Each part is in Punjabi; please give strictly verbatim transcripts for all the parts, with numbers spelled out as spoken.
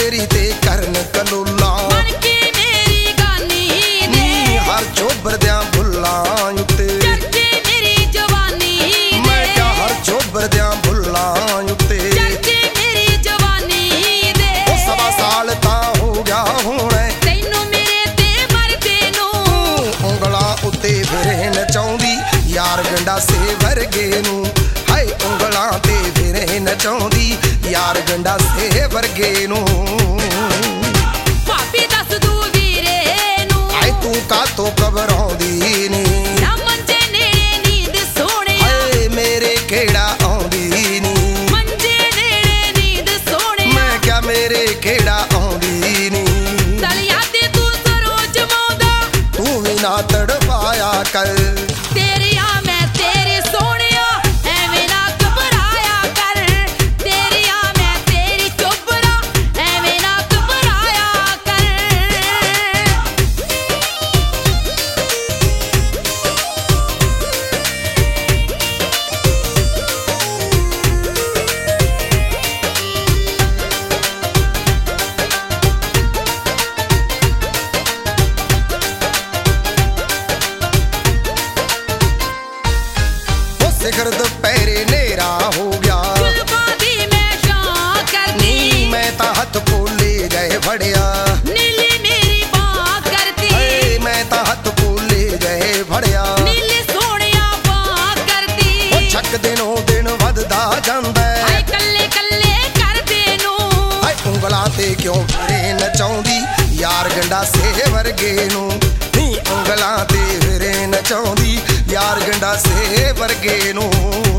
ਤੇਰੀ ਤੇ ਕਰਨ ਕਲੋਲਾ ਬਣ ਕੇ ਮੇਰੀ ਗਾਨੀ ਦੇ ਹਰ ਚੋਬਰਦਿਆਂ ਬੁੱਲਾਂ ਉੱਤੇ ਚਰਚੇ ਮੇਰੀ ਜਵਾਨੀ ਮੈਂ ਦੇ ਕਿਹਾ ਹਰ ਚੋਬਰਦਿਆਂ ਬੁੱਲਾਂ ਉੱਤੇ ਚਰਚੇ ਮੇਰੀ ਜਵਾਨੀ ਦੇ ਉਹ ਸਵਾ ਸਾਲ ਤਾਂ ਹੋ ਗਿਆ ਹੋਣਾ ਤੈਨੂੰ ਮੇਰੇ ਤੇ ਮਰਦੇ ਨੂੰ ਉਂਗਲਾਂ ਉੱਤੇ ਫਿਰੇ ਨਚਾਉਂਦੀ ਯਾਰ ਗੰਡਾ ਸੇ ਵਰਗੇ ਨੂੰ ਹਾਏ ਉਂਗਲਾਂ ਤੇ ਫਿਰੇ ਨਚਾਉਂਦੀ ਯਾਰ ਗੰਡਾ ਸੇ ਵਰਗੇ ਨੂੰ ਭਾਬੀ ਦੱਸ ਦੂ ਵੀਰੇ ਨੂੰ ਆਏ ਤੂੰ ਕਾਤੋਂ ਘਬਰਾਉਂਦੀ ਨੀ ਨਾ ਮੰਜੇ ਨੇੜੇ ਨੀਂਦ ਸੋਹਣਿਆ ਹਾਏ ਮੇਰੇ ਕਿਹੜਾ ਆਉਂਦੀ ਨੀ ਮੰਜੇ ਨੇੜੇ ਨੀਂਦ ਸੋਹਣਿਆ ਮੈਂ ਕਿਹਾ ਮੇਰੇ ਕਿਹੜਾ ਆਉਂਦੀ ਨੀ ਤਲਿਆ ਤੇ ਤੂੰ ਸਰੋਂ ਜਮਾਉਂਦਾ ਤੂੰ ਵੀ ਨਾ ਤੜਪਾਇਆ ਕਰ ਤੇਰੀਆਂ ਮੈਂ ਤੇਰੇ ਸੋਹਣਿਆ ਐਵੇਂ ਨਾ ਘਬਰਾਇਆ ਕਰ ਤੇਰੀਆਂ ਮੈਂ ਤੇਰੀ ਚੋਬਰਾ ਐਵੇਂ ਨਾ ਘਬਰਾਇਆ ਕਰ ਉਹ ਸਿਖਰ ਦੁਪਹਿਰੇ ਨੇਰਾ ਹੋ ਗਿਆ ਜ਼ੁਲਫਾਂ ਦੀ ਮੈਂ ਸ਼ਾਂ ਕਰਦੀ ਮੈਂ ਤਾਂ ਹੱਥ ਪੋਲੇ ਗਏ ਫੜਿਆ ਨੀਲੀ ਮੇਰੀ ਬਾਂਹ ਕਰਦੀ ਏ ਮੈਂ ਤਾਂ ਹੱਥ ਪੋਲੇ ਗਏ ਫੜਿਆ ਨੀਲੀ ਸੋਹਣਿਆ ਬਾਂਹ ਕਰਦੀ ਉਹ ਛੱਕ ਦਿਨੋਂ ਦਿਨ ਵੱਧਦਾ ਜਾਂਦਾ ਹਾਏ ਕੱਲੇ ਕੱਲੇ ਕਰਦੇ ਨੂੰ ਹਾਏ ਉਂਗਲਾਂ ਤੇ ਕਿਉਂ ਫਿਰੇ ਨਚਾਉਂਦੀ ਯਾਰ ਗੰਡਾ ਸੇ ਵਰਗੇ ਨੂੰ ਨੀ ਉਂਗਲਾਂ ਤੇ ਫਿਰੇ ਨਚਾਉਂਦੀ ਯਾਰ ਗੰਡਾ ਸੇ ਵਰਗੇ ਨੂੰ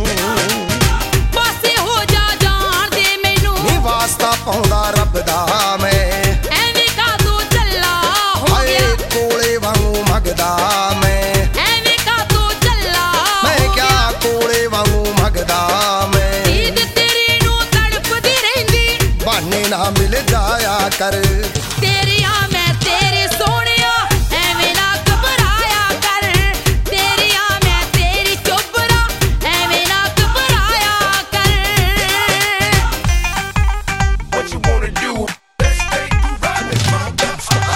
ਪਾਸੇ ਹੋ ਜਾ ਜਾਣ ਦੇ ਮੈਨੂੰ ਨੀ ਵਾਸਤਾ ਪਾਉਂਦਾ ਰੱਬ ਦਾ ਮੈਂ ਐਵੇਂ ਕਾਹਤੋਂ ਚੱਲਾ ਹੋ ਹਾਏ ਗਿਆ ਕੋਲੇ ਵਾਂਗੂ ਮੰਗਦਾ ਮੈਂ ਐਵੇਂ ਕਾਹਤੋਂ ਚੱਲਾ ਮੈਂ ਹੋ ਕਿਆ ਗਿਆ ਕੋਲੇ ਵਾਂਗੂ ਮੰਗਦਾ ਮੈਂ ਨੀਂਦ ਤੇਰੀ ਨੂੰ ਤੜਪਦੀ ਰਹਿੰਦੀ ਬਹਾਨੇ ਨਾ ਮਿਲ ਜਾਇਆ ਕਰ ਤੇਰੀਆਂ ਮੈਂ ਤੇਰੇ ਸੋਹਣਿਆ ਐਵੇਂ ਨਾ ਘਬਰਾਇਆ ਕਰ ਤੇਰੀਆਂ ਮੈਂ ਤੇਰੀ ਚੋਬਰਾ ਐਵੇਂ ਨਾ ਘਬਰਾਇਆ ਕਰ What you wanna do? Let's take you riding, mama.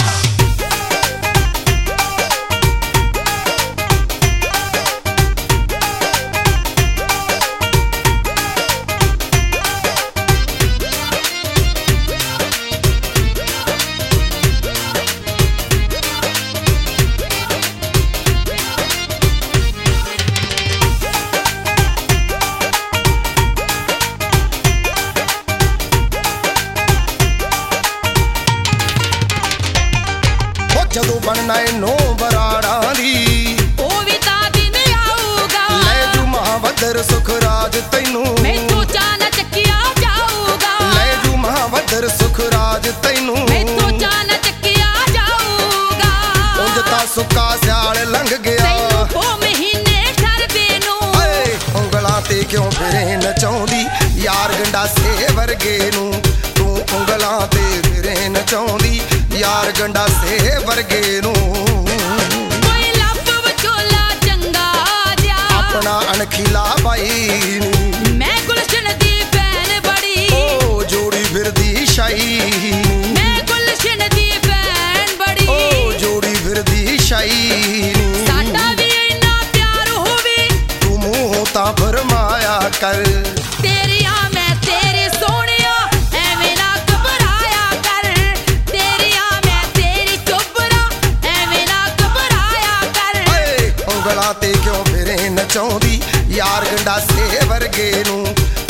ਉਹ ਜਦੋਂ ਬਣਨਾ ਏ ਨੋ ਬਰਾੜਾਂ ਦੀ ਉਹ ਵੀ ਤਾਂ ਦਿਨ ਆਊਗਾ ਲੈ ਜੂ ਮਹਾਵਦਰ ਸੁਖਰਾਜ ਤੈਨੂੰ ਮੈਥੋਂ ਚਾਹ ਨਾ ਚੱਕਿਆ ਜਾਊਗਾ ਲੈ ਜੂ ਮਹਾਵਦਰ ਸੁਖਰਾਜ ਤੈਨੂੰ ਮੈਥੋਂ ਚਾਹ ਨਾ ਚੱਕਿਆ ਜਾਊਗਾ ਉਂਝ ਤਾਂ ਸੁੱਕਾ ਸਿਆਲ ਲੰਘ ਗਿਆ ਤੈਨੂੰ ਉਹ ਮਹੀਨੇ ਠਰਦੇ ਨੂੰ ਏ ਉਂਗਲਾਂ ਤੇ ਕਿਉਂ ਫਿਰੇ ਨਚਾਉਂਦੀ ਯਾਰ ਗੰਡਾ ਸੇ ਵਰਗੇ ਨੂੰ ਤੂੰ ਉਂਗਲਾਂ ਤੇ ਫਿਰੇ ਨਚਾਉਂਦੀ ਯਾਰ ਗੰਡਾ ਸੇ ਵਰਗੇ ਨੂੰ ਕੋਈ ਲੱਭ ਵਿਚੋਲਾ ਚੰਗਾ ਜਿਹਾ ਆਪਣਾ ਅਣਖੀਲਾ ਬਾਈ ਨੀ ਮੈਂ ਗੁਲਸ਼ਨ ਦੀ ਭੈਣ ਬੜੀ ਓ ਜੋੜੀ ਫਿਰਦੀ ਸ਼ਾਈ ਮੈਂ ਗੁਲਸ਼ਨ ਦੀ ਭੈਣ ਬੜੀ ਓ ਜੋੜੀ ਫਿਰਦੀ ਸ਼ਾਈ ਨੀ ਸਾਡਾ ਵੀ ਇੰਨਾ ਪਿਆਰ ਹੋਵੇ ਤੂੰ ਮੂੰਹ ਤਾਂ ਫਰਮਾਇਆ ਕਰ ਤੇਰੀਆਂ ਮੈਂ ਤੇਰੇ ਸੋਹਣਿਆ ਐਵੇਂ ਨਾ ਘਬਰਾਇਆ ਕਰ ਤੇਰੀਆਂ ਮੈਂ ਤੇਰੀ ਚੋਬਰਾ ਐਵੇਂ ਨਾ ਘਬਰਾਇਆ ਕਰ ਓਏ ਉਂਗਲਾਂ ਤੇ ਕਿਉਂ ਫਿਰੇ ਨਚਾਉਂਦੀ ਯਾਰ ਗੰਡਾ ਸੇ ਵਰਗੇ ਨੂੰ